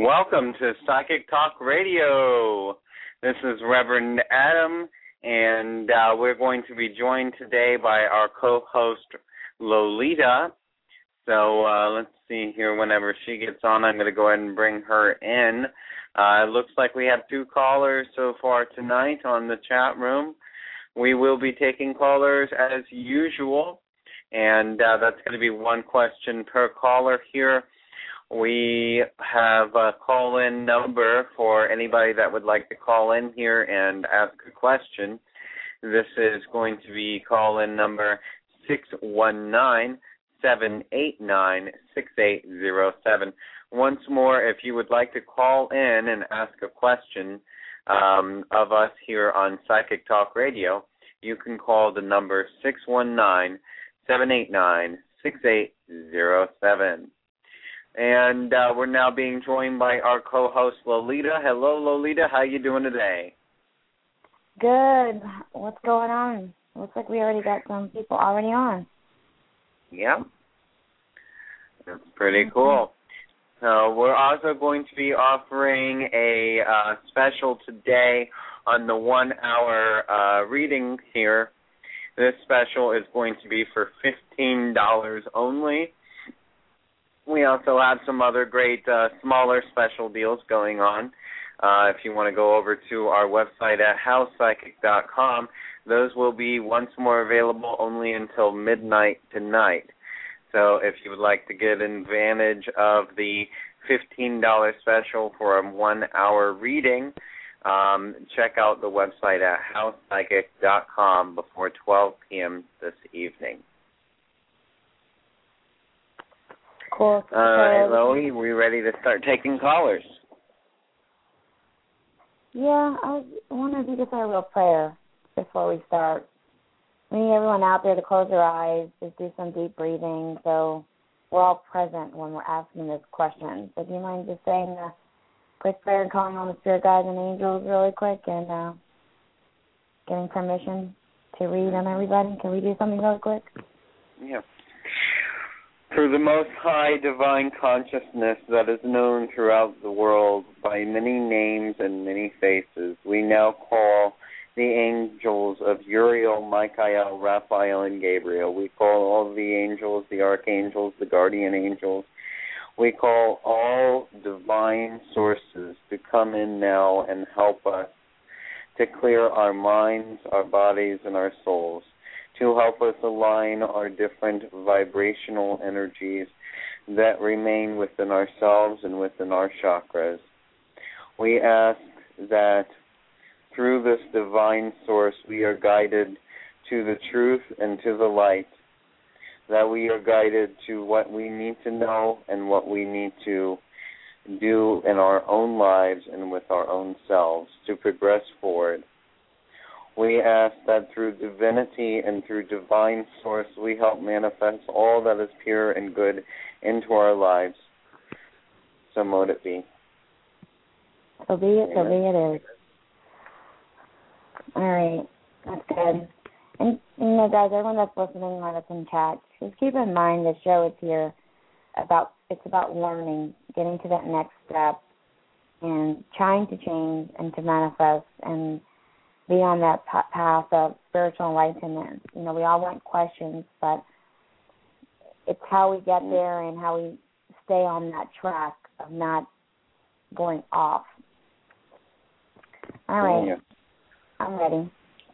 Welcome to Psychic Talk Radio. This is Reverend Adam, and we're going to be joined today by our co-host, Lolita. So let's see here. Whenever she gets on, I'm going to go ahead and bring her in. It looks like we have 2 callers so far tonight on the chat room. We will be taking callers as usual, and that's going to be 1 question per caller here. We have a call-in number for anybody that would like to call in here and ask a question. This is going to be call-in number 619-789-6807. Once more, if you would like to call in and ask a question of us here on Psychic Talk Radio, you can call the number 619-789-6807. And we're now being joined by our co-host, Lolita. Hello, Lolita. How you doing today? Good. What's going on? Looks like we already got some people already on. Yeah. That's pretty cool. So we're also going to be offering a special today on the 1-hour reading here. This special is going to be for $15 only. We also have some other great smaller special deals going on. If you want to go over to our website at housepsychic.com, those will be once more available only until midnight tonight. So if you would like to get advantage of the $15 special for a 1-hour reading, check out the website at housepsychic.com before 12 p.m. this evening. Cool. All right, Loie, we ready to start taking callers? Yeah, I wonder if you could say a little prayer before we start. We need everyone out there to close their eyes, just do some deep breathing so we're all present when we're asking this question. So do you mind just saying a quick prayer and calling on the spirit guides and angels really quick and getting permission to read on everybody? Can we do something really quick? Yeah. Through the Most High Divine Consciousness that is known throughout the world by many names and many faces, we now call the angels of Uriel, Michael, Raphael, and Gabriel. We call all the angels, the archangels, the guardian angels. We call all divine sources to come in now and help us to clear our minds, our bodies, and our souls, to help us align our different vibrational energies that remain within ourselves and within our chakras. We ask that through this divine source we are guided to the truth and to the light, that we are guided to what we need to know and what we need to do in our own lives and with our own selves to progress forward. We ask that through divinity and through divine source, we help manifest all that is pure and good into our lives. So mote it be. So be it, so be it is. All right, that's good. And, you know, guys, everyone that's listening, that's in chat, just keep in mind the show is here it's about learning, getting to that next step, and trying to change and to manifest and be on that path of spiritual enlightenment. You know, we all want questions, but it's how we get there and how we stay on that track of not going off. All right. Yeah. I'm ready.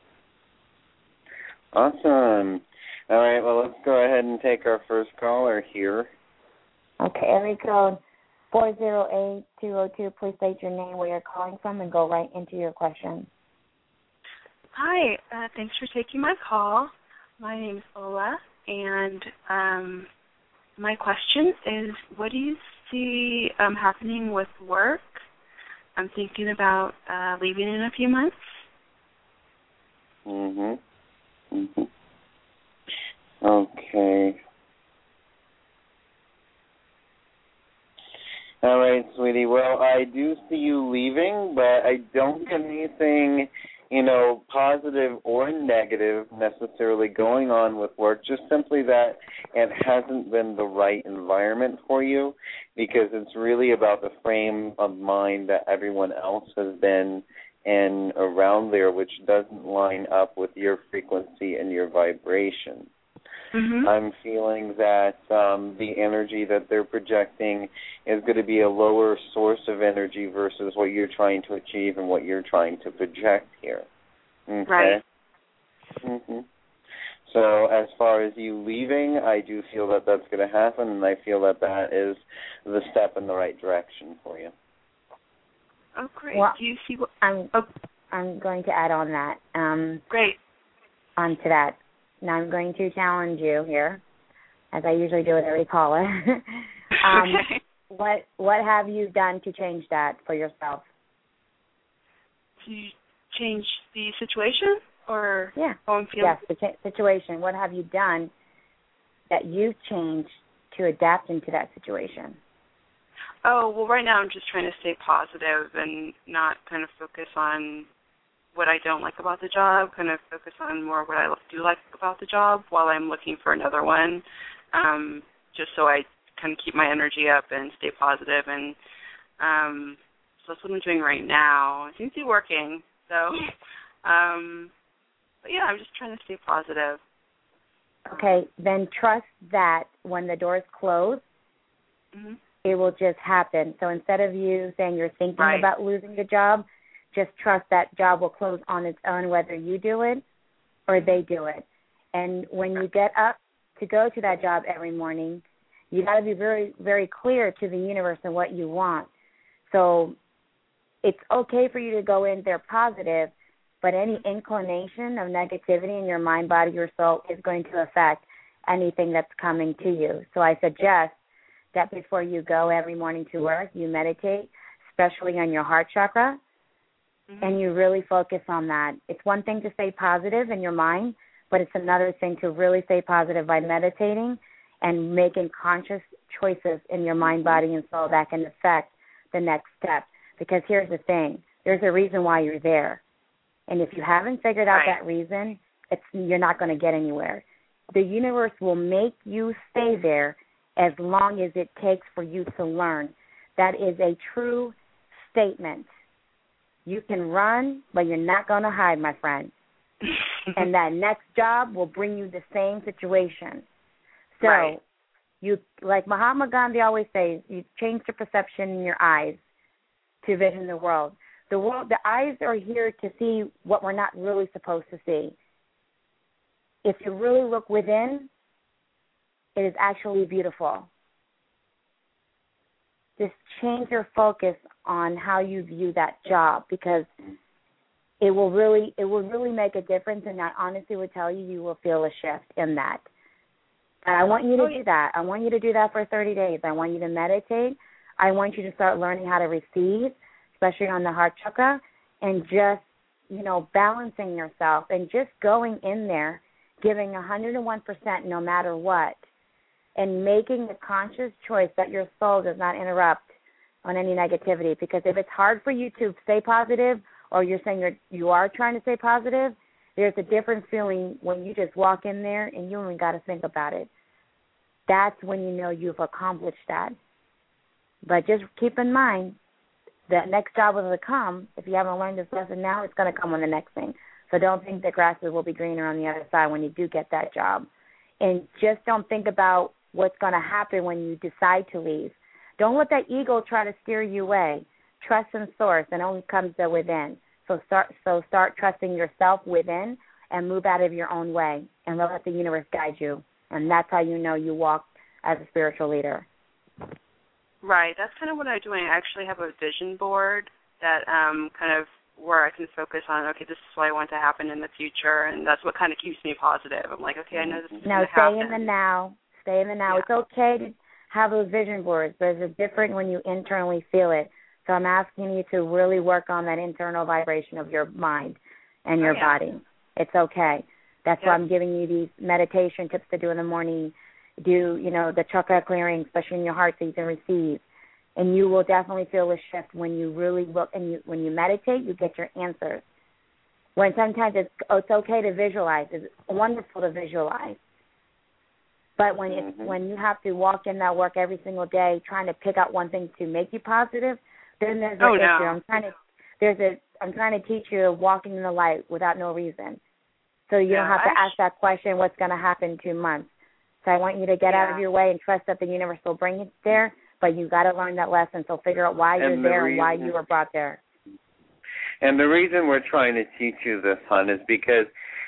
Awesome. All right, well, let's go ahead and take our first caller here. Okay, area code 408-202. Please state your name, where you're calling from, and go right into your question. Hi, thanks for taking my call. My name is Ola, and my question is, what do you see happening with work? I'm thinking about leaving in a few months. Okay. All right, sweetie. Well, I do see you leaving, but I don't get anything positive or negative necessarily going on with work, just simply that it hasn't been the right environment for you, because it's really about the frame of mind that everyone else has been in around there, which doesn't line up with your frequency and your vibration. Mm-hmm. I'm feeling that the energy that they're projecting is going to be a lower source of energy versus what you're trying to achieve and what you're trying to project here. Okay? Right. Mm-hmm. So as far as you leaving, I do feel that that's going to happen, and I feel that that is the step in the right direction for you. Oh, great. Well, do you see what... I'm going to add on that. Great. Onto that. Now I'm going to challenge you here, as I usually do with every caller. Okay. What have you done to change that for yourself? To change the situation, or yeah, how I'm feeling? Yes, the situation. What have you done that you've changed to adapt into that situation? Oh, well, right now I'm just trying to stay positive and not kind of focus on what I don't like about the job, kind of focus on more what I do like about the job while I'm looking for another one, just so I kind of keep my energy up and stay positive. And so that's what I'm doing right now. It seems to be working. So, but yeah, I'm just trying to stay positive. Okay, then trust that when the doors close, mm-hmm. it will just happen. So instead of you saying you're thinking about losing the job, just trust that job will close on its own, whether you do it or they do it. And when you get up to go to that job every morning, you got to be very, very clear to the universe and what you want. So it's okay for you to go in there positive, but any inclination of negativity in your mind, body, or soul is going to affect anything that's coming to you. So I suggest that before you go every morning to work, you meditate, especially on your heart chakra, and you really focus on that. It's one thing to stay positive in your mind, but it's another thing to really stay positive by meditating and making conscious choices in your mind, body, and soul that can affect the next step. Because here's the thing. There's a reason why you're there. And if you haven't figured out that reason, you're not going to get anywhere. The universe will make you stay there as long as it takes for you to learn. That is a true statement. You can run, but you're not going to hide, my friend. And that next job will bring you the same situation. So you, like Mahatma Gandhi always says, you change the perception in your eyes to vision the world. The eyes are here to see what we're not really supposed to see. If you really look within, it is actually beautiful. Just change your focus on how you view that job, because it will really make a difference, and I honestly would tell you, you will feel a shift in that. And I want you to do that. I want you to do that for 30 days. I want you to meditate. I want you to start learning how to receive, especially on the heart chakra, and just, balancing yourself and just going in there, giving 101% no matter what, and making the conscious choice that your soul does not interrupt on any negativity. Because if it's hard for you to stay positive, or you're saying you are trying to stay positive, there's a different feeling when you just walk in there and you only got to think about it. That's when you know you've accomplished that. But just keep in mind, that next job will come. If you haven't learned this lesson now, it's going to come on the next thing. So don't think the grass will be greener on the other side when you do get that job. And just don't think about what's going to happen when you decide to leave. Don't let that ego try to steer you away. Trust in source, and only comes there within. So start trusting yourself within and move out of your own way and let the universe guide you. And that's how you know you walk as a spiritual leader. Right. That's kind of what I'm doing. I actually have a vision board that kind of where I can focus on, okay, this is what I want to happen in the future, and that's what kind of keeps me positive. I'm like, okay, I know this is going to happen. Now, stay in the now. Stay in the now. Yeah. It's okay to have those vision boards, but it's different when you internally feel it. So I'm asking you to really work on that internal vibration of your mind and your body. It's okay. That's why I'm giving you these meditation tips to do in the morning. Do, the chakra clearing, especially in your heart, so you can receive. And you will definitely feel a shift when you really look and when you meditate, you get your answers. When sometimes it's okay to visualize. It's wonderful to visualize. But when when you have to walk in that work every single day trying to pick out one thing to make you positive, then there's an issue. I'm trying to teach you walking in the light without no reason. So you don't have to ask that question, what's going to happen in 2 months. So I want you to get out of your way and trust that the universe will bring it there, but you've got to learn that lesson. So figure out why you're there and why you were brought there. And the reason we're trying to teach you this, hon, is because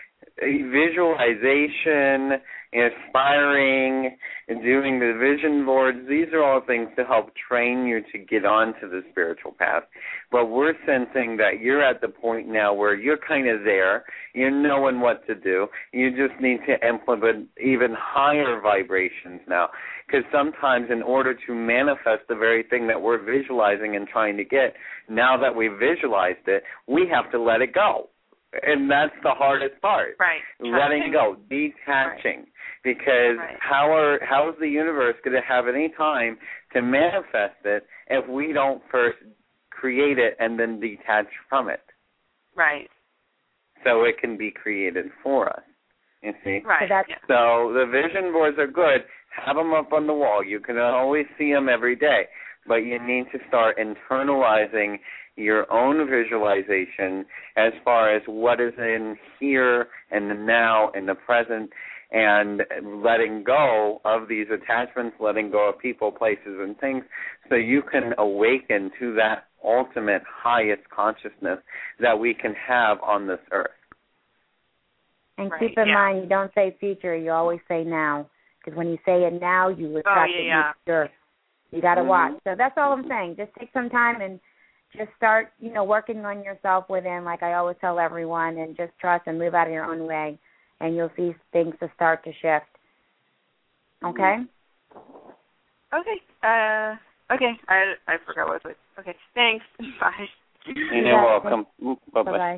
visualization, inspiring, and doing the vision boards, these are all things to help train you to get onto the spiritual path. But we're sensing that you're at the point now where you're kind of there, you're knowing what to do. You just need to implement even higher vibrations now. Because sometimes in order to manifest the very thing that we're visualizing and trying to get, now that we've visualized it, we have to let it go. And that's the hardest part. Right. Letting go, detaching. Right. Because how is the universe going to have any time to manifest it if we don't first create it and then detach from it? Right. So it can be created for us, you see? Right. So the vision boards are good. Have them up on the wall. You can always see them every day. But you need to start internalizing your own visualization as far as what is in here and the now and the present, and letting go of these attachments, letting go of people, places, and things, so you can awaken to that ultimate highest consciousness that we can have on this earth. And keep in mind, you don't say future, you always say now. Because when you say it now, you attract the future. You got to watch. So that's all I'm saying. Just take some time and just start, working on yourself within, like I always tell everyone, and just trust and move out of your own way, and you'll see things to start to shift. Okay? Okay. Okay. I forgot what it was. Okay. Thanks. Bye. You're welcome. Bye-bye.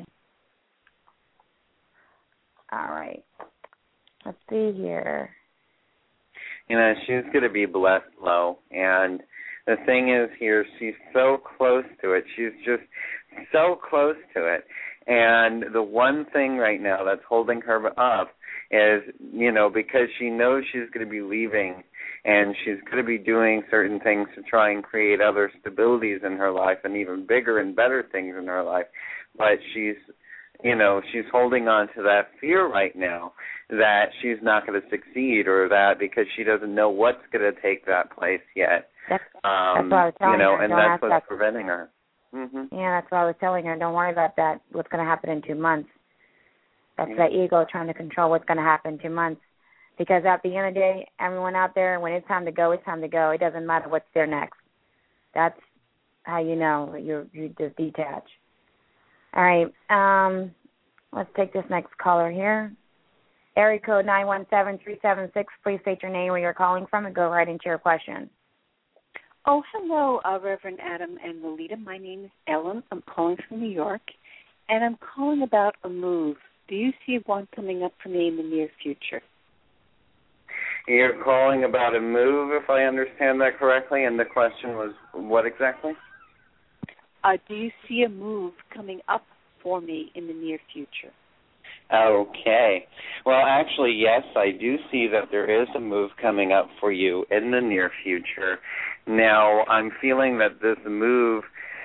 All right. Let's see here. She's going to be blessed, Lo. And the thing is here, she's so close to it. She's just so close to it. And the one thing right now that's holding her up is, because she knows she's going to be leaving and she's going to be doing certain things to try and create other stabilities in her life and even bigger and better things in her life. But she's holding on to that fear right now that she's not going to succeed, or that because she doesn't know what's going to take that place yet. That's what I was telling her. And that's what's preventing her. Mm-hmm. Yeah, that's what I was telling her. Don't worry about that, what's going to happen in 2 months. That's that ego trying to control what's going to happen in 2 months. Because at the end of the day, everyone out there, when it's time to go, it's time to go. It doesn't matter what's there next. That's how you know you just detach. All right. Let's take this next caller here. Area code 917-376. Please state your name, where you're calling from, and go right into your question. Oh, hello, Reverend Adam and Lolita. My name is Ellen. I'm calling from New York, and I'm calling about a move. Do you see one coming up for me in the near future? You're calling about a move, if I understand that correctly, and the question was what exactly? Do you see a move coming up for me in the near future? Okay. Well, actually, yes, I do see that there is a move coming up for you in the near future. Now, I'm feeling that this move,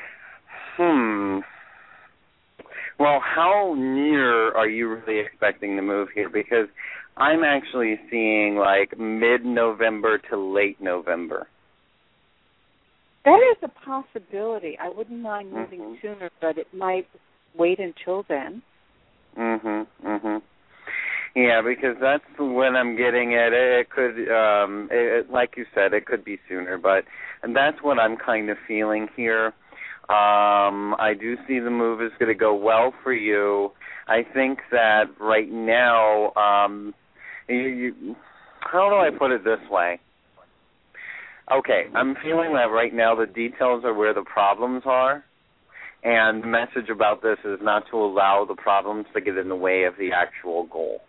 well, how near are you really expecting the move here? Because I'm actually seeing like mid-November to late November. That is a possibility. I wouldn't mind moving sooner, but it might wait until then. Yeah, because that's when I'm getting it. It could, like you said, it could be sooner, but that's what I'm kind of feeling here. I do see the move is going to go well for you. I think that right now, how do I put it this way? Okay, I'm feeling that right now the details are where the problems are. And the message about this is not to allow the problems to get in the way of the actual goal.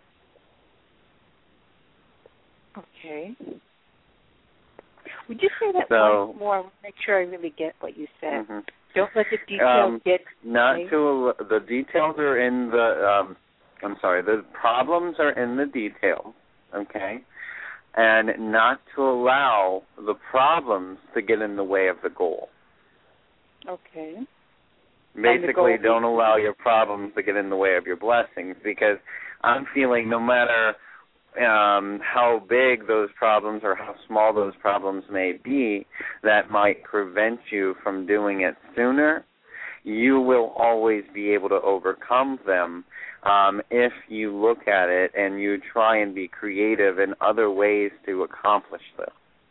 Okay. Would you say that once more? I want to make sure I really get what you said. Don't let the details get... The details are in the... the problems are in the details, okay? And not to allow the problems to get in the way of the goal. Okay. Basically, don't allow your problems to get in the way of your blessings, because I'm feeling no matter how big those problems or how small those problems may be that might prevent you from doing it sooner, you will always be able to overcome them if you look at it and you try and be creative in other ways to accomplish this.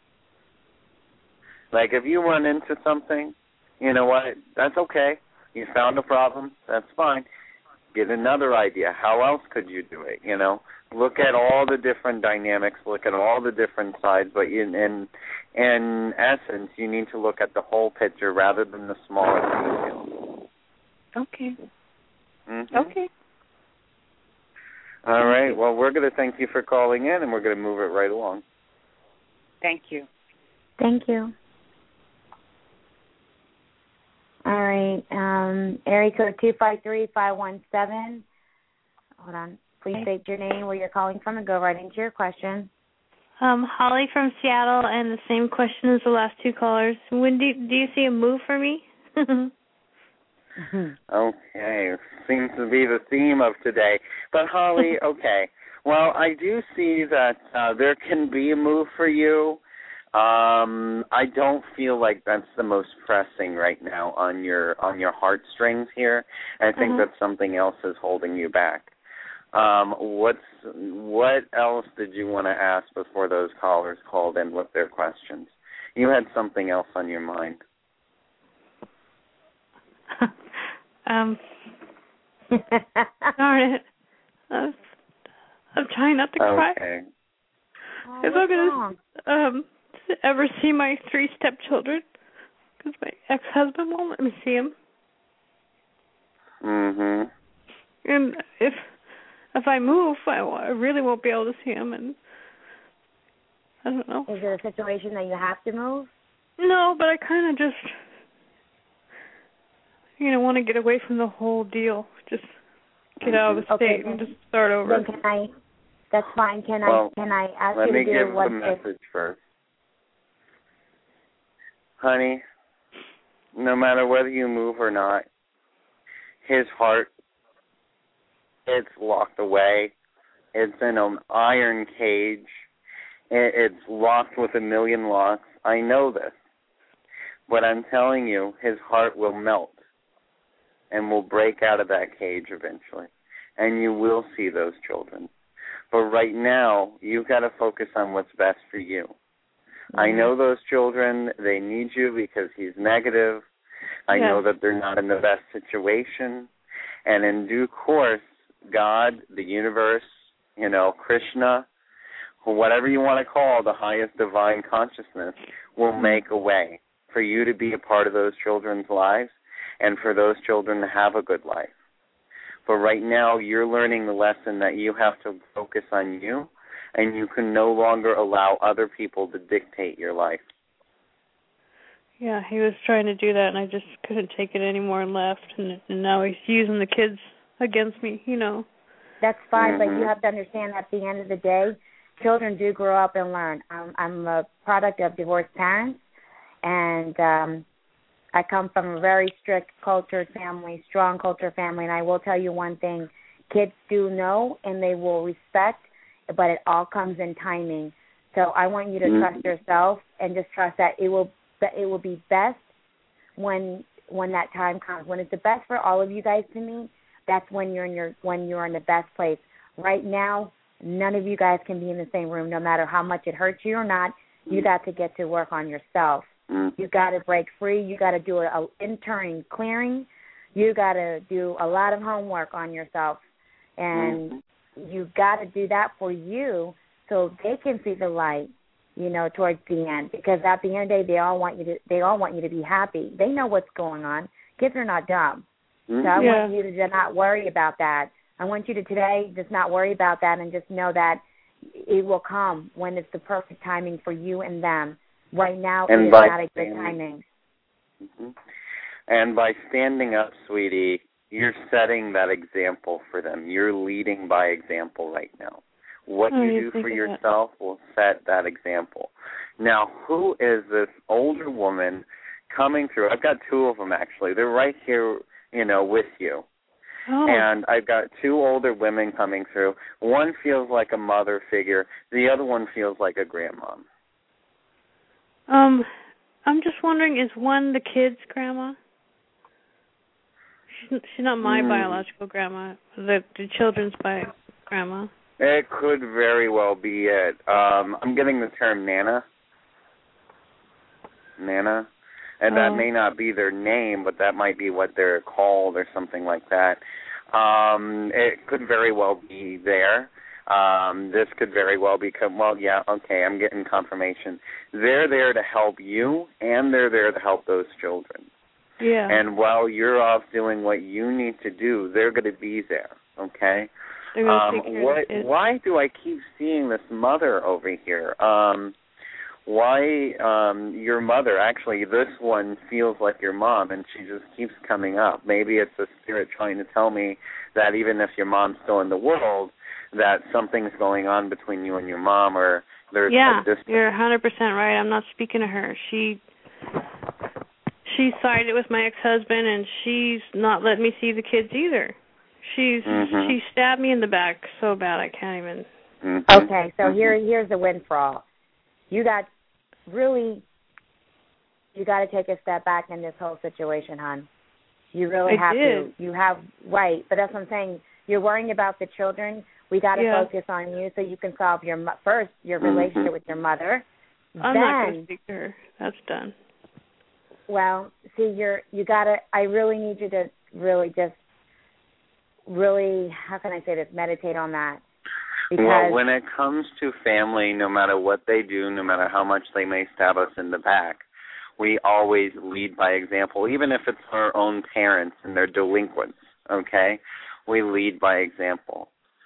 Like if you run into something, you know what, that's okay. You found a problem, that's fine. Get another idea. How else could you do it, you know? Look at all the different dynamics, look at all the different sides, but in essence, you need to look at the whole picture rather than the smallest details. Okay. Mm-hmm. Okay. All right. Well, we're going to thank you for calling in, and we're going to move it right along. Thank you. Thank you. All right. Area code 253517. Hold on. Please state your name, where you're calling from, and go right into your question. Holly from Seattle, and the same question as the last two callers. When do you see a move for me? Okay. Seems to be the theme of today. But, Holly, okay. Well, I do see that there can be a move for you. I don't feel like that's the most pressing right now on your heartstrings here. I think that something else is holding you back. What else did you want to ask before those callers called in with their questions? You had something else on your mind. Darn it. I'm trying not to cry. Okay. If I'm going to ever see my 3 stepchildren, because my ex-husband won't let me see them. Mm-hmm. And if I move, I really won't be able to see them, and I don't know. Is it a situation that you have to move? No, but I kind of just, want to get away from the whole deal. Just get out of the state and just start over. Then that's fine. Can I ask you to do one thing? Let me give the message first. Honey, no matter whether you move or not, his heart, it's locked away. It's in an iron cage. It's locked with 1,000,000 locks. I know this. But I'm telling you, his heart will melt and will break out of that cage eventually. And you will see those children. But right now, you've got to focus on what's best for you. Mm-hmm. I know those children, they need you because he's negative. I know that they're not in the best situation. And in due course, God, the universe, Krishna, whatever you want to call the highest divine consciousness, will make a way for you to be a part of those children's lives and for those children to have a good life. But right now, you're learning the lesson that you have to focus on you, and you can no longer allow other people to dictate your life. Yeah, he was trying to do that, and I just couldn't take it anymore and left. And now he's using the kids against me, That's fine, but you have to understand at the end of the day, children do grow up and learn. I'm a product of divorced parents, and I come from a very strict cultured family, strong cultured family, and I will tell you one thing. Kids do know, and they will respect, but it all comes in timing. So I want you to trust yourself and just trust that it will be best when that time comes. When it's the best for all of you guys to meet, that's when you're in the best place. Right now, none of you guys can be in the same room, no matter how much it hurts you or not. You got to get to work on yourself. You got to break free. You got to do an internal clearing. You got to do a lot of homework on yourself, and you got to do that for you so they can see the light, towards the end. Because at the end of the day, they all want you to be happy. They know what's going on. Kids are not dumb. So I want you to not worry about that. I want you to today just not worry about that and just know that it will come when it's the perfect timing for you and them. Right now, it's not a good timing. And by standing up, sweetie, you're setting that example for them. You're leading by example right now. What you do for yourself will set that example. Now, who is this older woman coming through? I've got two of them, actually. They're right here, with you. Oh. And I've got two older women coming through. One feels like a mother figure. The other one feels like a grandma. I'm just wondering, is one the kid's grandma? She's not my biological grandma. The children's grandma. It could very well be it. I'm getting the term Nana. Nana. And that may not be their name, but that might be what they're called or something like that. It could very well be there. This could very well become, I'm getting confirmation. They're there to help you, and they're there to help those children. Yeah. And while you're off doing what you need to do, they're going to be there, okay? They're going to take care of the kids. Why do I keep seeing this mother over here? Why your mother? Actually, this one feels like your mom, and she just keeps coming up. Maybe it's the spirit trying to tell me that even if your mom's still in the world, that something's going on between you and your mom, or there's a distance. You're 100% right. I'm not speaking to her. She sided with my ex-husband, and she's not letting me see the kids either. She stabbed me in the back so bad I can't even. Mm-hmm. Okay, so here's the windfall. You got to take a step back in this whole situation, hon. You really have to. You have, right, but that's what I'm saying. You're worrying about the children. We got to focus on you so you can solve your relationship with your mother. I'm not going to speak to her. That's done. Well, see, you got to. I really need you to how can I say this? Meditate on that. Well, when it comes to family, no matter what they do, no matter how much they may stab us in the back, we always lead by example, even if it's our own parents and they're delinquents, okay? We lead by example.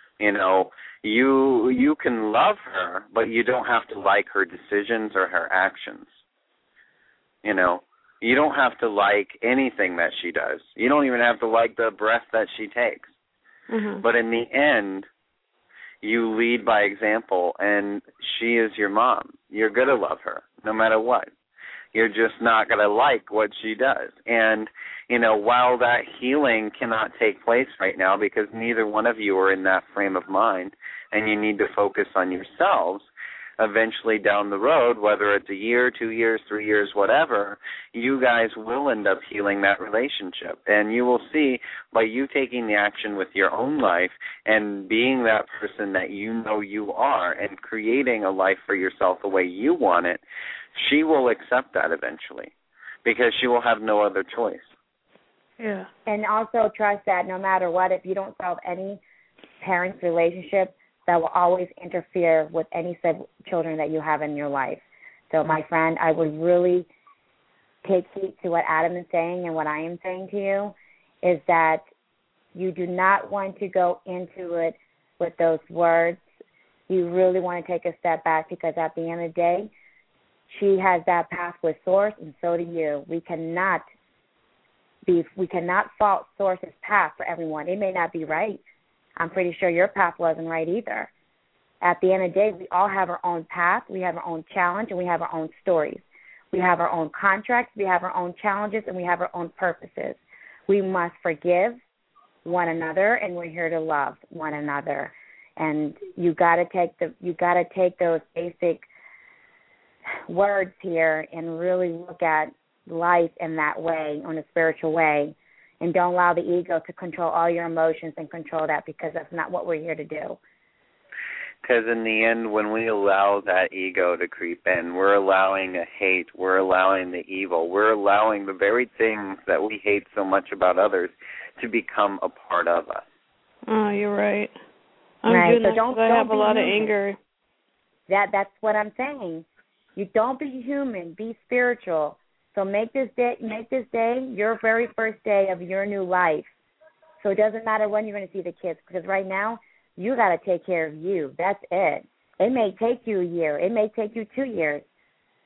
You can love her, but you don't have to like her decisions or her actions. You don't have to like anything that she does. You don't even have to like the breath that she takes. Mm-hmm. But in the end, you lead by example, and she is your mom. You're going to love her no matter what. You're just not going to like what she does. And, while that healing cannot take place right now because neither one of you are in that frame of mind and you need to focus on yourselves, eventually down the road, whether it's a year, 2 years, 3 years, whatever, you guys will end up healing that relationship. And you will see by you taking the action with your own life and being that person that you know you are and creating a life for yourself the way you want it, she will accept that eventually because she will have no other choice. Yeah. And also trust that no matter what, if you don't solve any parent's relationship, that will always interfere with any children that you have in your life. So, my friend, I would really take heed to what Adam is saying and what I am saying to you, is that you do not want to go into it with those words. You really want to take a step back because at the end of the day, she has that path with Source, and so do you. We cannot fault Source's path for everyone. It may not be right. I'm pretty sure your path wasn't right either. At the end of the day, we all have our own path, we have our own challenge, and we have our own stories. We have our own contracts, we have our own challenges, and we have our own purposes. We must forgive one another, and we're here to love one another. And you got to take those basic words here and really look at life in that way, in a spiritual way. And don't allow the ego to control all your emotions and control that, because that's not what we're here to do. Because in the end, when we allow that ego to creep in, we're allowing the hate, we're allowing the evil, we're allowing the very things that we hate so much about others to become a part of us. Oh, you're right. Right. So don't I have a lot of anger. That's what I'm saying. You don't be human, be spiritual. So make this day your very first day of your new life. So it doesn't matter when you're going to see the kids, because right now you got to take care of you. That's it. It may take you a year. It may take you 2 years.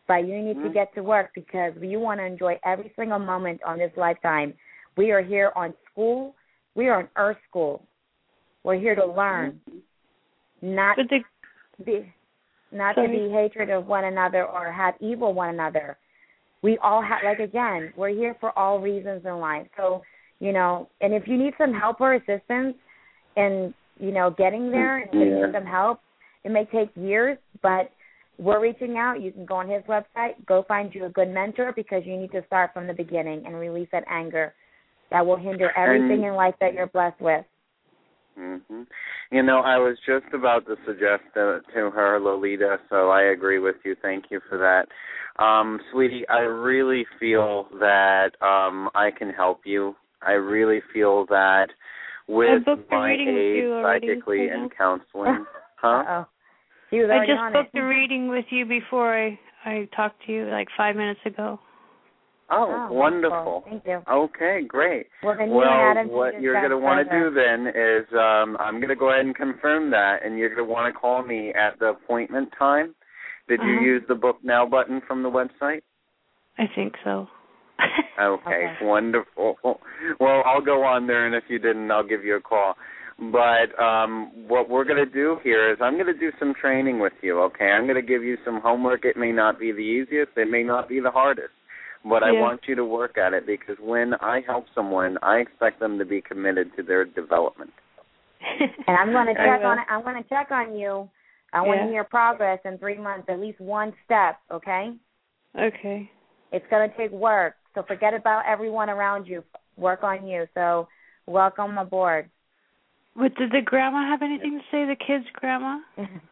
But you need to get to work because you want to enjoy every single moment on this lifetime. We are here on school. We are on Earth School. We're here to learn, not to be hatred of one another or have evil one another. We all have, like, again, we're here for all reasons in life. So, you know, and if you need some help or assistance in, you know, getting there and getting some help, it may take years, but we're reaching out. You can go on his website, go find you a good mentor because you need to start from the beginning and release that anger that will hinder everything in life that you're blessed with. Mm-hmm. You know, I was just about to suggest to her, Lolita, so I agree with you. Thank you for that. Sweetie, I really feel that I can help you. I really feel that with my aid, psychically, and counseling. Huh? I just booked a reading with you before I talked to you like 5 minutes ago. Oh, wonderful. Thank you. Okay, great. Well, what you're going to want to do then is I'm going to go ahead and confirm that, and you're going to want to call me at the appointment time. Did you use the book now button from the website? I think so. Okay, wonderful. Well, I'll go on there, and if you didn't, I'll give you a call. But what we're going to do here is I'm going to do some training with you, okay? I'm going to give you some homework. It may not be the easiest. It may not be the hardest. But I want you to work at it because when I help someone, I expect them to be committed to their development. And I'm going to check on it. I'm going to check on you. I want to hear progress in 3 months, at least one step, okay? Okay. It's going to take work, so forget about everyone around you. Work on you. So welcome aboard. But did the grandma have anything to say, the kid's grandma?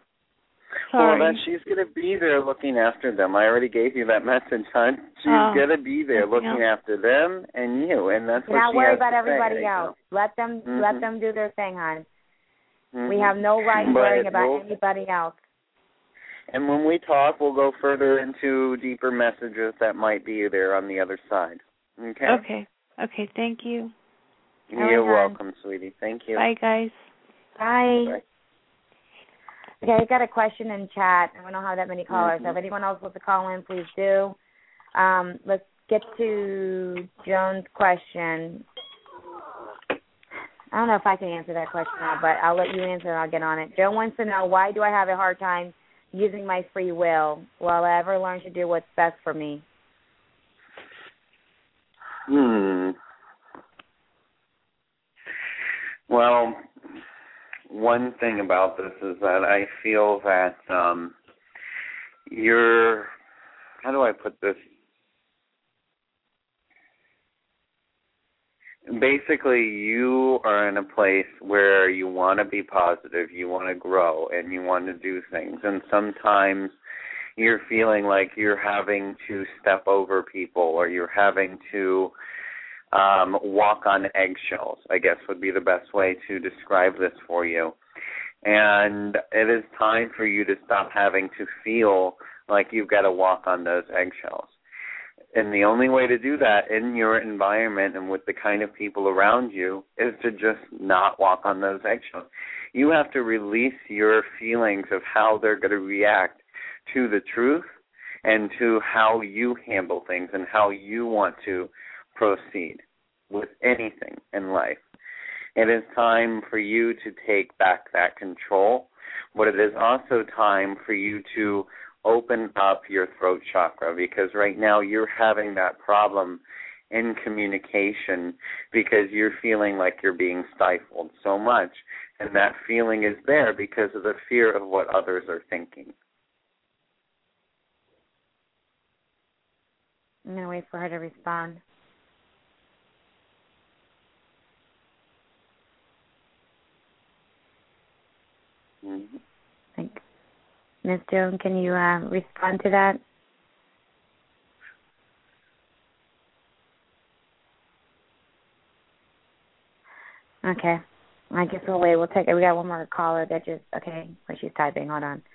Well, then she's going to be there looking after them. I already gave you that message, hon. She's going to be there looking after them and you, and that's what she has to say. Not worry about everybody else. Let them do their thing, hon. We have no right worrying about anybody else. And when we talk, we'll go further into deeper messages that might be there on the other side. Okay? Okay, thank you. You're welcome, sweetie. Thank you. Bye, guys. Bye. Okay, I got a question in chat, and we don't have that many callers. So if anyone else wants to call in, please do. Let's get to Joan's question. I don't know if I can answer that question now, but I'll let you answer and I'll get on it. Joan wants to know, why do I have a hard time using my free will? Will I ever learn to do what's best for me? Well, one thing about this is that I feel that how do I put this? Basically, you are in a place where you want to be positive, you want to grow, and you want to do things. And sometimes you're feeling like you're having to step over people or you're having to walk on eggshells, I guess would be the best way to describe this for you. And it is time for you to stop having to feel like you've got to walk on those eggshells. And the only way to do that in your environment and with the kind of people around you is to just not walk on those eggshells. You have to release your feelings of how they're going to react to the truth and to how you handle things and how you want to proceed with anything in life. It is time for you to take back that control, but it is also time for you to open up your throat chakra, because right now you're having that problem in communication because you're feeling like you're being stifled so much, and that feeling is there because of the fear of what others are thinking. I'm going to wait for her to respond. Thanks. Ms. Joan, can you respond to that? Okay. I guess we'll wait. We'll take it. We got one more caller that just, okay, but she's typing. Hold on.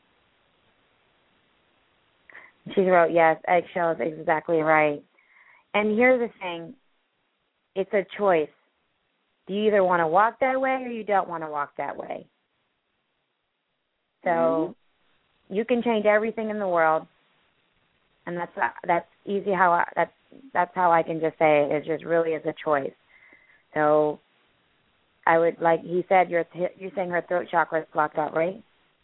She wrote, yes, eggshell is exactly right. And here's the thing. It's a choice. Do you either want to walk that way or you don't want to walk that way? So you can change everything in the world, and that's easy. That's how I can just say it. It just really is a choice. So I would, like he said, you're saying her throat chakra is blocked out, right?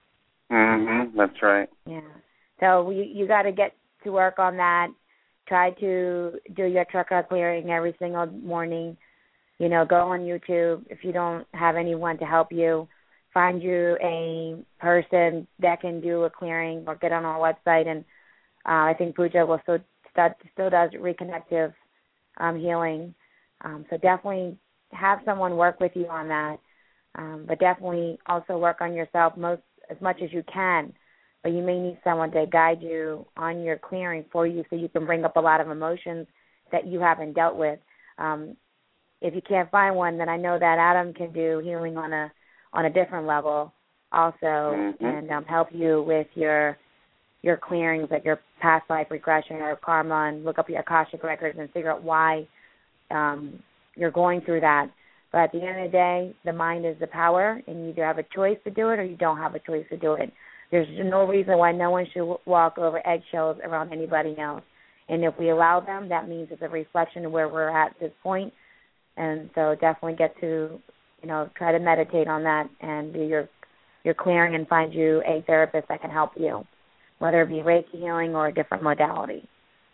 That's right. Yeah. So you got to get to work on that. Try to do your chakra clearing every single morning. You know, go on YouTube. If you don't have anyone to help you, find you a person that can do a clearing, or get on our website. And I think Pooja will still does reconnective healing. So definitely have someone work with you on that. But definitely also work on yourself as much as you can. But you may need someone to guide you on your clearing for you, so you can bring up a lot of emotions that you haven't dealt with. If you can't find one, then I know that Adam can do healing on a different level also, and help you with your clearings, like your past life regression or karma, and look up your Akashic records and figure out why you're going through that. But at the end of the day, the mind is the power, and you either have a choice to do it or you don't have a choice to do it. There's no reason why no one should walk over eggshells around anybody else. And if we allow them, that means it's a reflection of where we're at this point. And so definitely get to, try to meditate on that and do your clearing, and find you a therapist that can help you, whether it be Reiki healing or a different modality.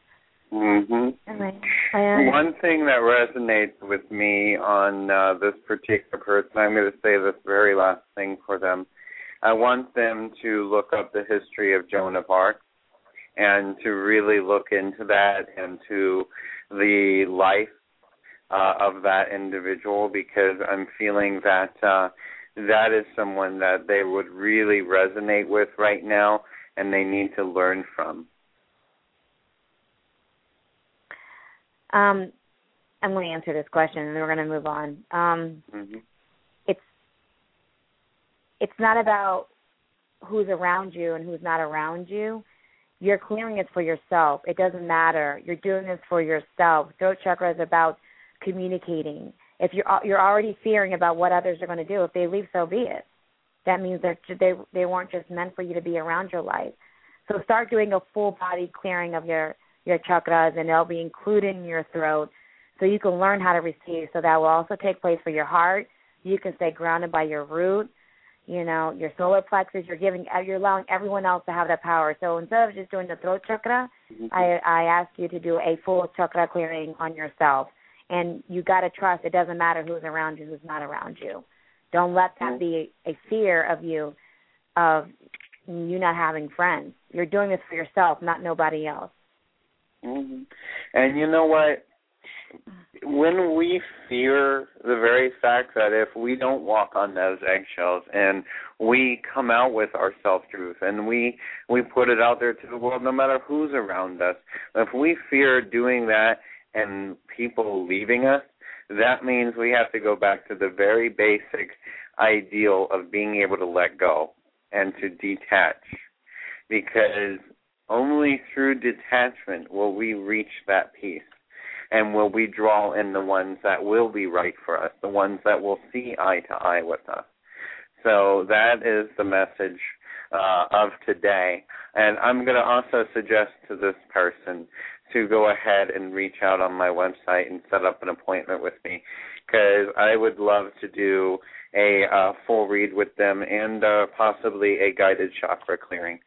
Right. One thing that resonates with me on this particular person, I'm going to say this very last thing for them. I want them to look up the history of Joan of Arc and to really look into that and to the life of that individual, because I'm feeling that that is someone that they would really resonate with right now and they need to learn from. I'm going to answer this question, and then we're going to move on. It's not about who's around you and who's not around you. You're clearing it for yourself. It doesn't matter. You're doing this for yourself. Throat chakra is about communicating. If you're already fearing about what others are going to do, if they leave, so be it. That means that they weren't just meant for you to be around your life. So start doing a full body clearing of your chakras, and they'll be included in your throat, so you can learn how to receive. So that will also take place for your heart. You can stay grounded by your root. Your solar plexus, you're allowing everyone else to have that power. So instead of just doing the throat chakra, I ask you to do a full chakra clearing on yourself. And you got to trust it doesn't matter who's around you, who's not around you. Don't let that be a fear of you not having friends. You're doing this for yourself, not nobody else. And you know what? When we fear the very fact that if we don't walk on those eggshells and we come out with our self-truth and we put it out there to the world, no matter who's around us, if we fear doing that and people leaving us, that means we have to go back to the very basic ideal of being able to let go and to detach, because only through detachment will we reach that peace. And will we draw in the ones that will be right for us, the ones that will see eye to eye with us. So that is the message of today. And I'm going to also suggest to this person to go ahead and reach out on my website and set up an appointment with me, because I would love to do a full read with them and possibly a guided chakra clearing.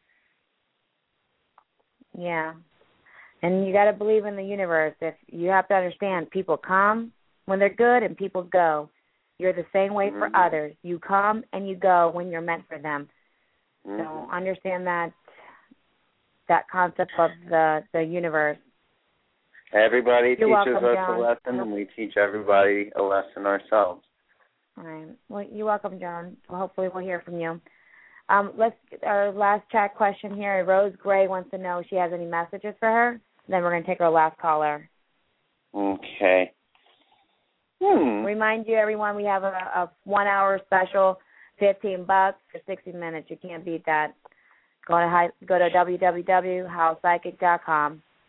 Yeah. And you got to believe in the universe. If you have to understand, people come when they're good and people go. You're the same way for others. You come and you go when you're meant for them. So understand that concept of the universe. Everybody teaches us a lesson, and we teach everybody a lesson ourselves. All right. Well, you're welcome, John. Well, hopefully we'll hear from you. Let's our last chat question here. Rose Gray wants to know if she has any messages for her. Then we're going to take our last caller. Okay. Remind you, everyone, we have a 1 hour special, $15 for 60 minutes. You can't beat that. Go to www.howpsychic.com.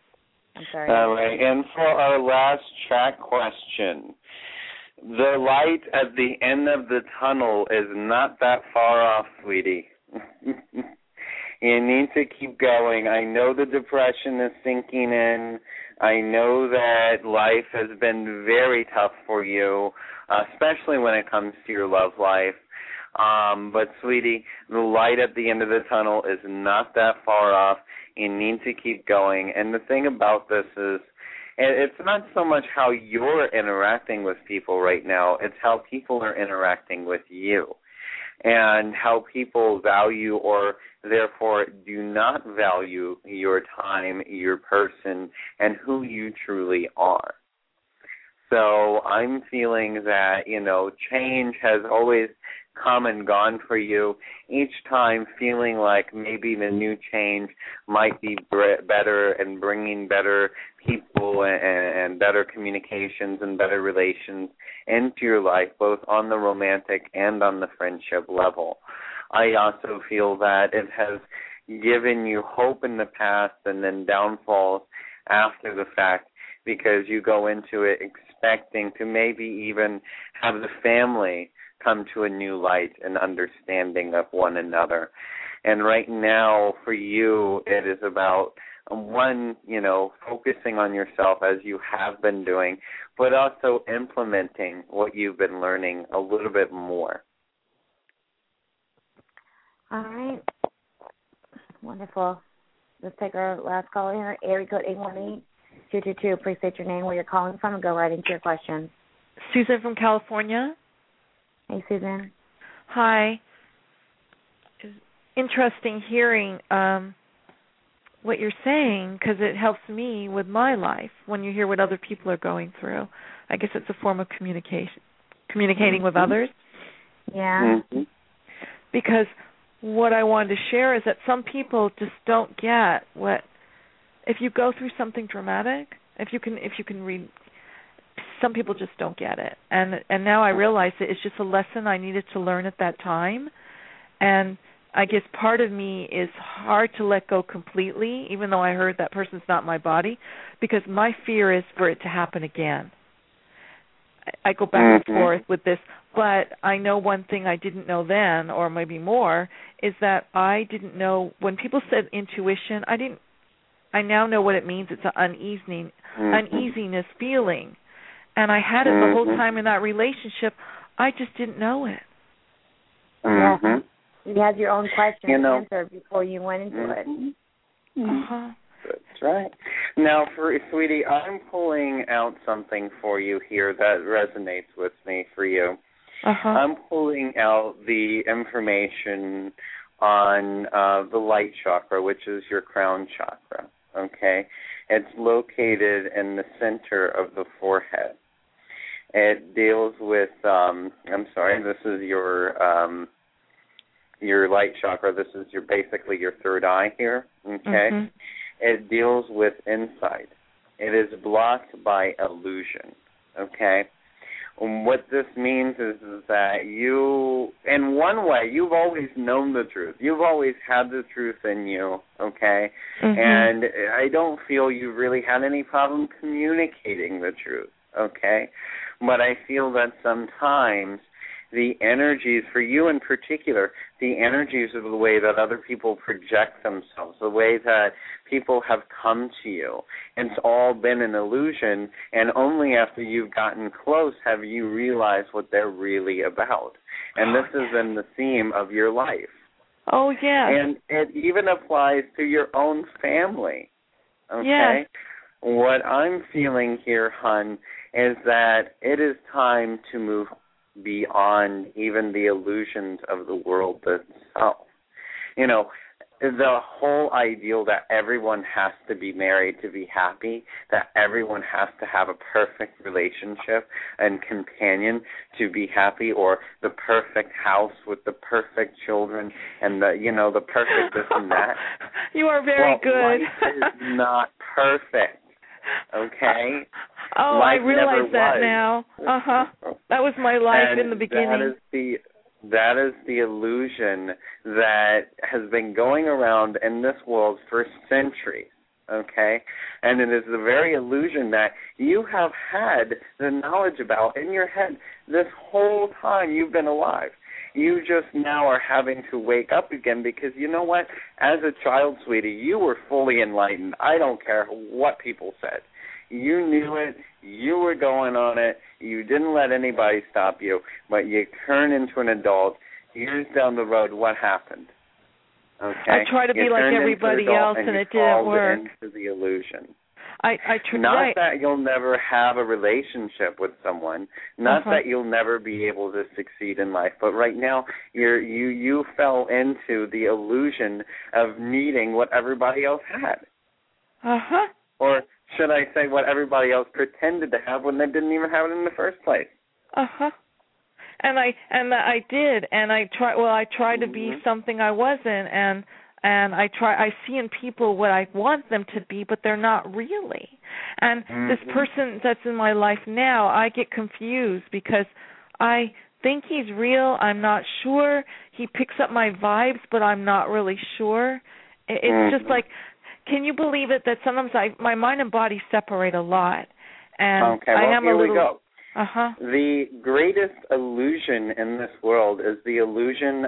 I'm sorry. All right. And for our last chat question, the light at the end of the tunnel is not that far off, sweetie. You need to keep going. I know the depression is sinking in. I know that life has been very tough for you, especially when it comes to your love life. But, sweetie, the light at the end of the tunnel is not that far off. You need to keep going. And the thing about this is, it's not so much how you're interacting with people right now. It's how people are interacting with you and how people value or therefore do not value your time, your person, and who you truly are. So I'm feeling that, change has always come and gone for you, each time feeling like maybe the new change might be better and bringing better people and better communications and better relations into your life, both on the romantic and on the friendship level. I also feel that it has given you hope in the past and then downfalls after the fact, because you go into it expecting to maybe even have the family come to a new light and understanding of one another. And right now, for you, it is about, one, focusing on yourself as you have been doing, but also implementing what you've been learning a little bit more. All right. Wonderful. Let's take our last call here. Area code 818-222. Please state your name, where you're calling from, and go right into your question. Susan from California. Hey, Susan. Hi. It's interesting hearing what you're saying, because it helps me with my life when you hear what other people are going through. I guess it's a form of communicating with others. Yeah. Mm-hmm. Because what I wanted to share is that some people just don't get what, if you go through something dramatic, if you can read, some people just don't get it. And now I realize that it's just a lesson I needed to learn at that time. And I guess part of me is hard to let go completely, even though I heard that person's not my body, because my fear is for it to happen again. I go back and forth with this, but I know one thing I didn't know then, or maybe more, is that I didn't know, when people said intuition, I now know what it means. It's an uneasiness feeling. And I had it the whole time in that relationship. I just didn't know it. Yeah. You had your own questions answered before you went into it. Uh-huh. That's right. Now, sweetie, I'm pulling out something for you here that resonates with me for you. Uh-huh. I'm pulling out the information on the light chakra, which is your crown chakra, okay? It's located in the center of the forehead. It deals with, this is your light chakra. This is basically your third eye here, okay? Mm-hmm. It deals with insight. It is blocked by illusion, okay? And what this means is that you, in one way, you've always known the truth. You've always had the truth in you, okay? Mm-hmm. And I don't feel you've really had any problem communicating the truth, okay? But I feel that sometimes the energies, for you in particular, the energies of the way that other people project themselves, the way that people have come to you, it's all been an illusion, and only after you've gotten close have you realized what they're really about. And this has been the theme of your life. Oh, yeah. And it even applies to your own family, okay? Yeah. What I'm feeling here, hon, is that it is time to move beyond even the illusions of the world itself. You know, the whole ideal that everyone has to be married to be happy, that everyone has to have a perfect relationship and companion to be happy, or the perfect house with the perfect children and the perfect this and that. You are very good. Life is not perfect. Okay? Oh, life I realize that was. now. Uh-huh. That was my life and in the beginning. That is the illusion that has been going around in this world for centuries, okay? And it is the very illusion that you have had the knowledge about in your head this whole time you've been alive. You just now are having to wake up again because you know what? As a child, sweetie, you were fully enlightened. I don't care what people said. You knew it. You were going on it. You didn't let anybody stop you. But you turn into an adult. Years down the road, what happened? Okay. I try to be like everybody else, and it didn't work. Into the illusion. I Not that you'll never have a relationship with someone, not that you'll never be able to succeed in life, but right now you fell into the illusion of needing what everybody else had. Or should I say what everybody else pretended to have when they didn't even have it in the first place? And I did, and I tried to be something I wasn't, and I see in people what I want them to be, but they're not really. And this person that's in my life now, I get confused because I think he's real. I'm not sure. He picks up my vibes, but I'm not really sure. It's just like, can you believe it that sometimes my mind and body separate a lot? And I am here a little. We go. The greatest illusion in this world is the illusion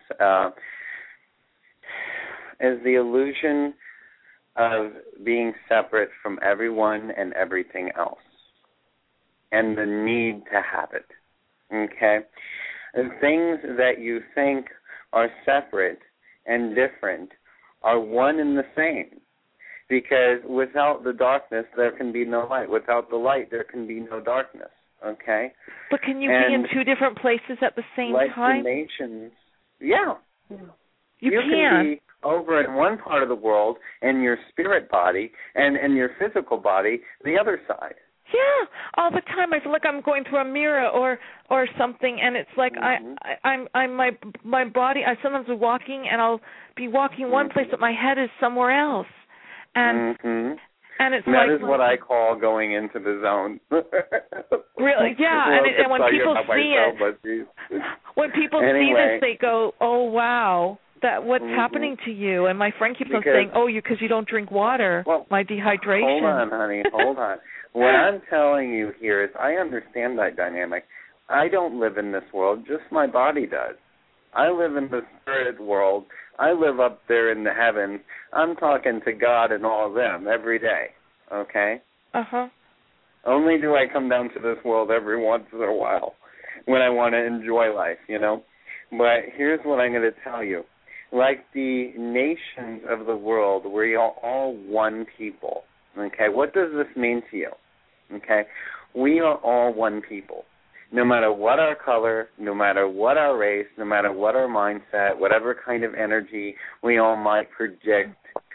of being separate from everyone and everything else, and the need to have it. Okay? The things that you think are separate and different are one and the same, because without the darkness, there can be no light. Without the light, there can be no darkness. Okay? But can you be in two different places at the same time? Like the nations. Yeah. You can be over in one part of the world in your spirit body and in your physical body the other side. Yeah, all the time I feel like I'm going through a mirror or something, and it's like I'm my body. I sometimes am walking, and I'll be walking one place, but my head is somewhere else, and it's that is what I call going into the zone. Really? Yeah, and when people see it, when people see this, they go, "Oh wow, that what's happening to you?" And my friend keeps on saying, "Oh, because you don't drink water, my dehydration." Hold on, honey, hold on. What I'm telling you here is I understand that dynamic. I don't live in this world, just my body does. I live in the spirit world. I live up there in the heavens. I'm talking to God and all of them every day, okay? Only do I come down to this world every once in a while when I want to enjoy life, you know? But here's what I'm going to tell you. Like the nations of the world, we are all one people. Okay, what does this mean to you? Okay, we are all one people. No matter what our color, no matter what our race, no matter what our mindset, whatever kind of energy we all might project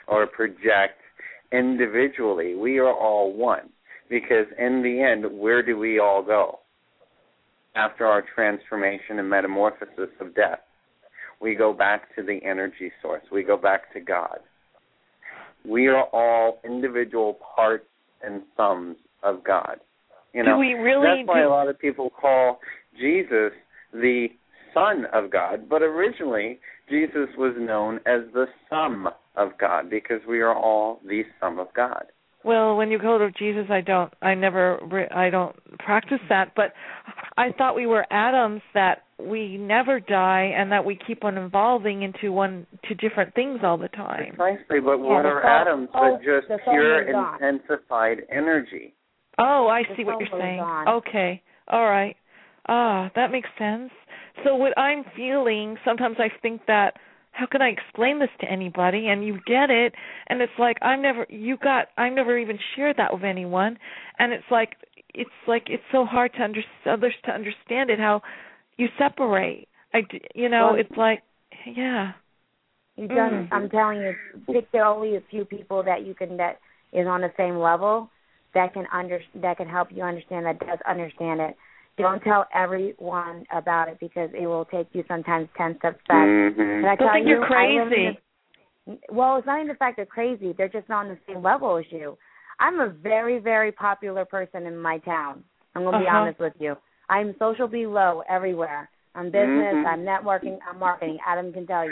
individually, we are all one. Because in the end, where do we all go? After our transformation and metamorphosis of death, we go back to the energy source. We go back to God. We are all individual parts and sums of God. You know, do we really that's why a lot of people call Jesus the Son of God, but originally Jesus was known as the sum of God because we are all the sum of God. Well, when you go to Jesus, I don't practice that, but I thought we were atoms that we never die and that we keep on evolving into different things all the time. Precisely, but what are atoms but just pure intensified energy? Oh, I see what you're saying. Okay, all right. That makes sense. So what I'm feeling, sometimes I think that, how can I explain this to anybody? And you get it, and it's like I've never even shared that with anyone, and it's it's so hard to others to understand it, how you separate. It's like, yeah. I'm telling you, pick only a few people that is on the same level that can help you understand, that does understand it. Don't tell everyone about it because it will take you sometimes 10 steps back. Can I tell you, you're crazy. Well, it's not even the fact they're crazy. They're just not on the same level as you. I'm a very, very popular person in my town. I'm going to be honest with you. I'm socially low everywhere. I'm business, I'm networking, I'm marketing. Adam can tell you.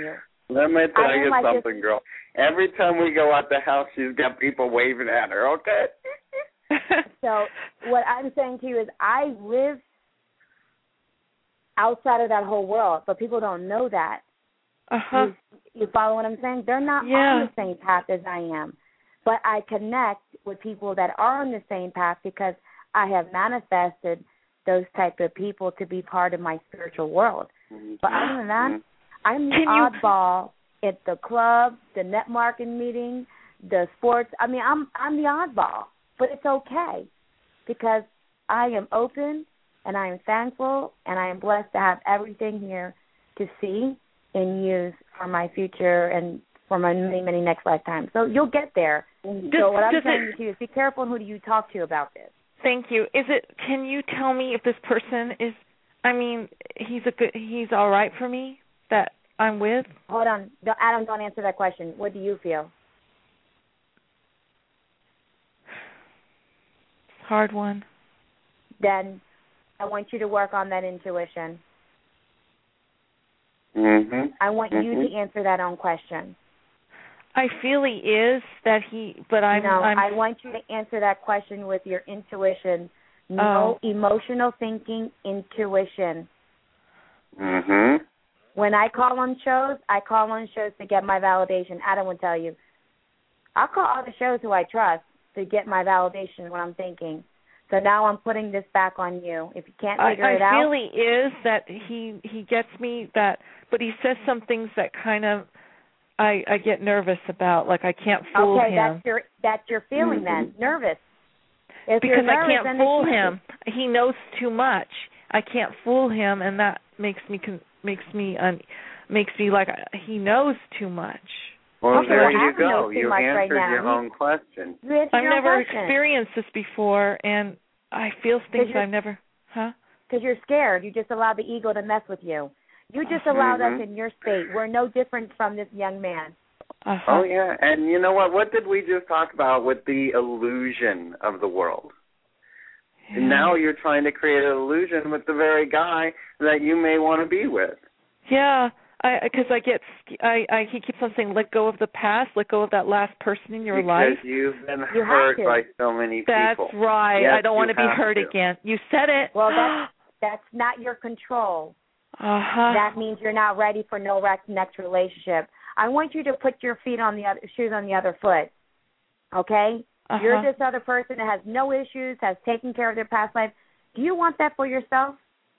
Let me tell you something, girl. Every time we go out the house, she's got people waving at her, okay? So what I'm saying to you is I live outside of that whole world, but people don't know that. Uh-huh. You follow what I'm saying? They're not on the same path as I am. But I connect with people that are on the same path because I have manifested those type of people to be part of my spiritual world. But other than that, I'm the oddball at the club, the networking meeting, the sports. I mean, I'm the oddball, but it's okay because I am open and I am thankful and I am blessed to have everything here to see and use for my future and for my many, many next lifetimes. So you'll get there. So what I'm saying to you is be careful who do you talk to about this. Thank you. Can you tell me if this person is, I mean, he's all right for me that I'm with? Hold on. Adam, don't answer that question. What do you feel? It's a hard one. Then I want you to work on that intuition. Mm-hmm. I want you to answer that own question. I feel he is but I want you to answer that question with your intuition. No emotional thinking, intuition. Mm-hmm. When I call on shows to get my validation. Adam will tell you. I'll call other shows who I trust to get my validation when I'm thinking. So now I'm putting this back on you. If you can't figure it out. I feel he is that he gets me that, but he says some things that kind of I get nervous about, like I can't fool him. Okay, that's your feeling then, nervous. Because I can't fool him. He knows too much. I can't fool him, and that makes me like he knows too much. Well, there you go. You answered your own question. I've never experienced this before, and I feel things I've never. Because you're scared. You just allow the ego to mess with you. You just allowed us in your state. We're no different from this young man. Oh, yeah. And you know what? What did we just talk about with the illusion of the world? Yeah. And now you're trying to create an illusion with the very guy that you may want to be with. Yeah, because he keeps on saying, let go of the past, let go of that last person in your life. Because you've been hurt by so many people. That's right. Yes, I don't want to be hurt again. You said it. Well, that's not your control. That means you're not ready for no next relationship. I want you to put your shoes on the other foot. Okay? You're this other person that has no issues, has taken care of their past life. Do you want that for yourself?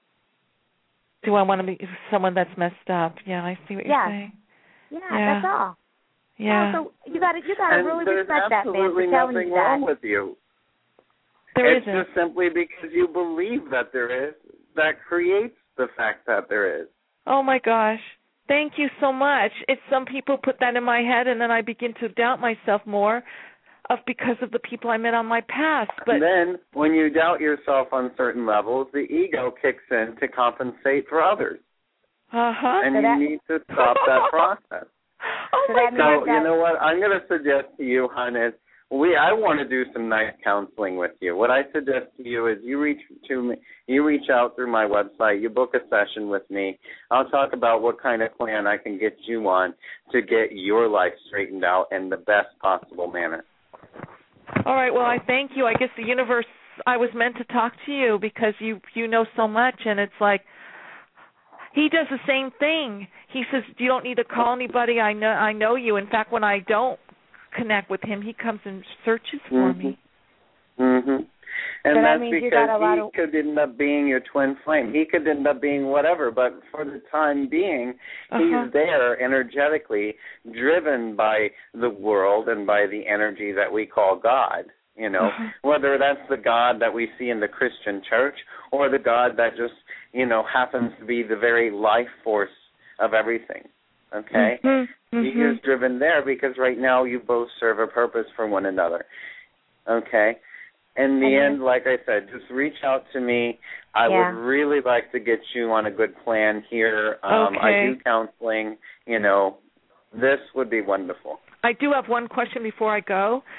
Do I want to be someone that's messed up? Yeah, I see what you're saying. Yeah, that's all. Yeah. So you got to really respect that man for telling you that. There's absolutely nothing wrong with you. It's just simply because you believe that there is that creates the fact that there is. Oh my gosh. Thank you so much. Some people put that in my head, and then I begin to doubt myself more because of the people I met on my past. But and then when you doubt yourself on certain levels, the ego kicks in to compensate for others. And you need to stop that process. Oh my God. So you know what? I'm going to suggest to you, hon, is I want to do some nice counseling with you. What I suggest to you is you reach out through my website, you book a session with me. I'll talk about what kind of plan I can get you on to get your life straightened out in the best possible manner. All right, well, I thank you. I guess the universe, I was meant to talk to you because you know so much, and it's like, he does the same thing. He says, you don't need to call anybody. I know you. In fact, when I don't connect with him, he comes and searches for me. Mm-hmm. And that's because he could end up being your twin flame. He could end up being whatever, but for the time being, he's there energetically, driven by the world and by the energy that we call God. You know, whether that's the God that we see in the Christian church or the God that just, happens to be the very life force of everything. Okay? He is driven there because right now you both serve a purpose for one another. Okay? In the end, like I said, just reach out to me. I would really like to get you on a good plan here. I do counseling. This would be wonderful. I do have one question before I go,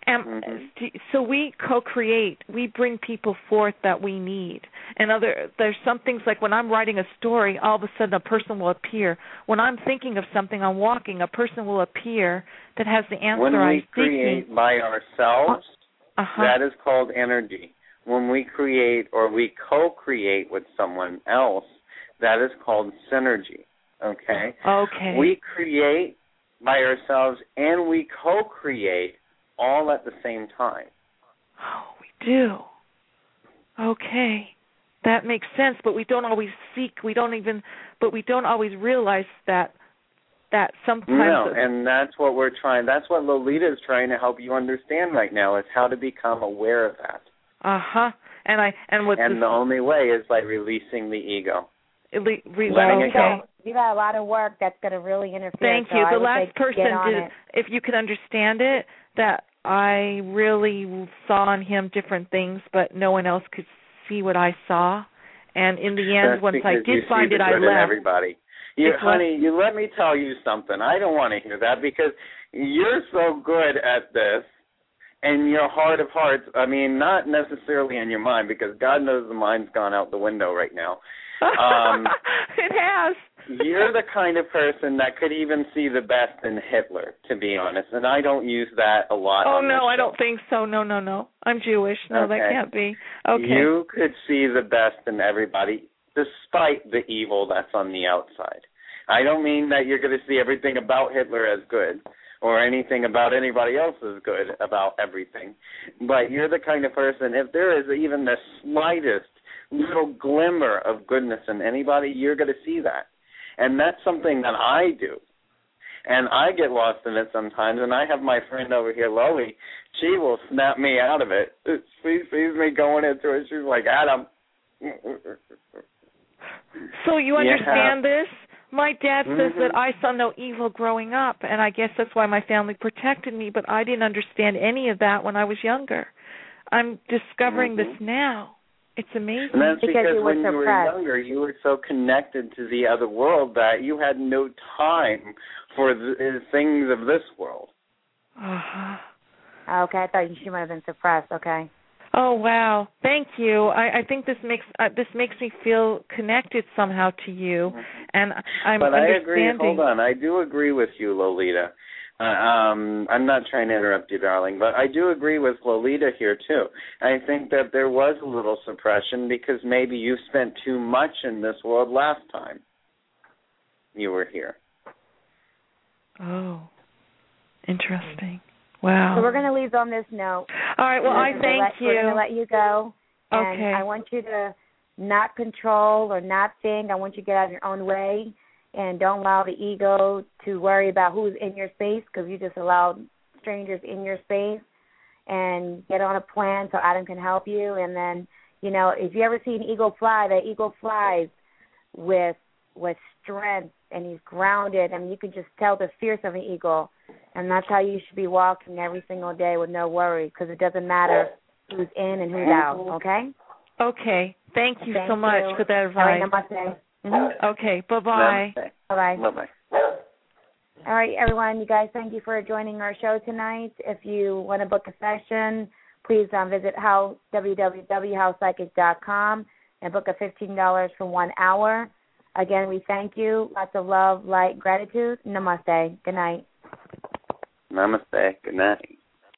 So we co-create. We bring people forth that we need. And there's some things like when I'm writing a story, all of a sudden a person will appear. When I'm thinking of something, I'm walking, a person will appear that has the answer when I'm we create seeking. by ourselves, that is called energy. When we create or we co-create with someone else, that is called synergy. Okay? Okay. We create by ourselves and we co-create all at the same time. Oh, we do. Okay. That makes sense, but we don't always always realize that sometimes. No, and that's what we're trying, that's what Lolita is trying to help you understand right now, is how to become aware of that. And the only way is by releasing the ego. Letting it go. You got a lot of work that's going to really interfere. Thank you. The last person did, if you could understand it, that I really saw in him different things, but no one else could see what I saw. And in the end, once I did find it, I left. Everybody. Honey, you let me tell you something. I don't want to hear that because you're so good at this. And your heart of hearts, I mean, not necessarily in your mind, because God knows the mind's gone out the window right now. It has. You're the kind of person that could even see the best in Hitler, to be honest, and I don't use that a lot. Oh, no, I don't think so. No. I'm Jewish. No, okay. That can't be. Okay. You could see the best in everybody, despite the evil that's on the outside. I don't mean that you're going to see everything about Hitler as good, or anything about anybody else is good about everything. But you're the kind of person, if there is even the slightest little glimmer of goodness in anybody, you're going to see that. And that's something that I do. And I get lost in it sometimes, and I have my friend over here, Loli. She will snap me out of it. She sees me going into it. She's like, Adam. So you understand this? My dad says that I saw no evil growing up, and I guess that's why my family protected me, but I didn't understand any of that when I was younger. I'm discovering this now. It's amazing. And that's because when you were younger, you were so connected to the other world that you had no time for the things of this world. Okay, I thought she might have been suppressed. Okay. Oh wow! Thank you. I think this makes me feel connected somehow to you, and I'm But understanding. I agree. Hold on, I do agree with you, Lolita. I'm not trying to interrupt you, darling, but I do agree with Lolita here too. I think that there was a little suppression because maybe you spent too much in this world last time you were here. Oh, interesting. Wow. So we're going to leave on this note. All right, well, I thank you. We're going to let you go. And okay. I want you to not control or not think. I want you to get out of your own way. And don't allow the ego to worry about who's in your space, because you just allowed strangers in your space. And get on a plan so Adam can help you. And then, you know, if you ever see an eagle fly, the eagle flies with strength, and he's grounded. I mean, you can just tell the fierce of an eagle. And that's how you should be walking every single day with no worry, because it doesn't matter who's in and who's out, okay? Okay. Thank you so much for that advice. All right, namaste. Okay, bye-bye. Bye-bye. Bye-bye. All right, everyone, you guys, thank you for joining our show tonight. If you want to book a session, please visit www.howpsychic.com and book a $15 for 1 hour. Again, we thank you. Lots of love, light, gratitude. Namaste. Good night. Namaste. Good night.